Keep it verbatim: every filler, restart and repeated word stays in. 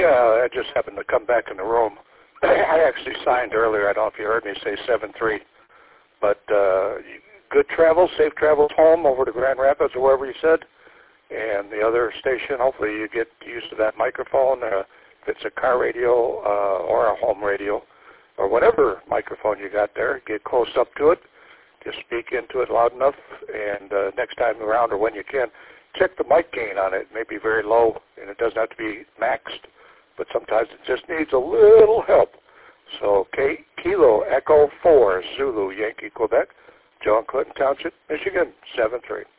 Yeah, I just happened to come back in the room. I actually signed earlier. I don't know if you heard me say seven three. But uh, good travel, safe travels home over to Grand Rapids or wherever you said. And the other station, hopefully you get used to that microphone. Uh, if it's a car radio uh, or a home radio or whatever microphone you got there, get close up to it. Just speak into it loud enough. And uh, next time around or when you can, check the mic gain on it. It may be very low, and it doesn't have to be maxed, but sometimes it just needs a little help. So K Kilo Echo four Zulu Yankee Quebec, John Clinton Township, Michigan, seven three.